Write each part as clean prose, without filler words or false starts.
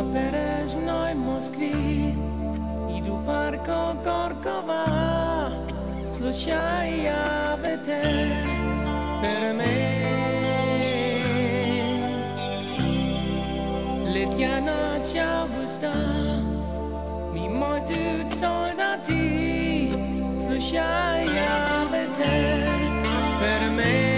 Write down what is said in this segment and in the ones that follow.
набережной Москвы иду парко Горького, слушая ветер перемен. Летя ночь августа, мимо идут солдаты, слушая ветер перемен.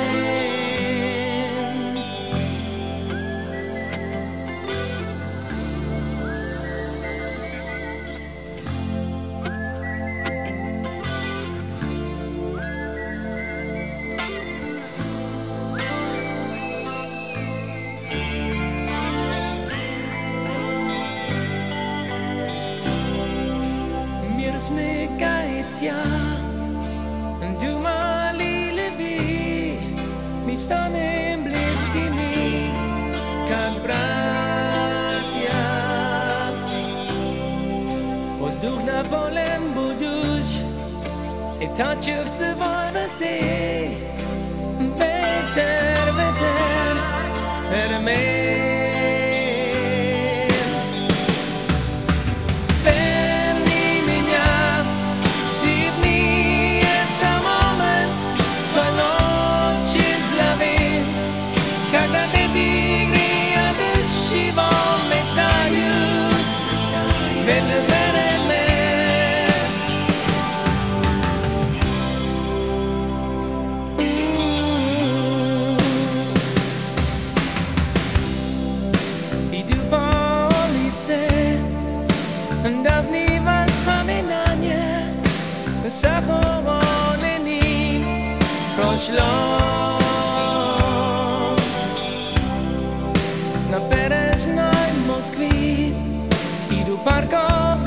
Смыкается, думали ли вы, мы станем близкими, как братья. Воздух на полем будешь, это чувствовать везде. Ветер, ветер, перемен. Dawniej wspominanie zachowanymi proślą na Naberежной Moskwy idu parko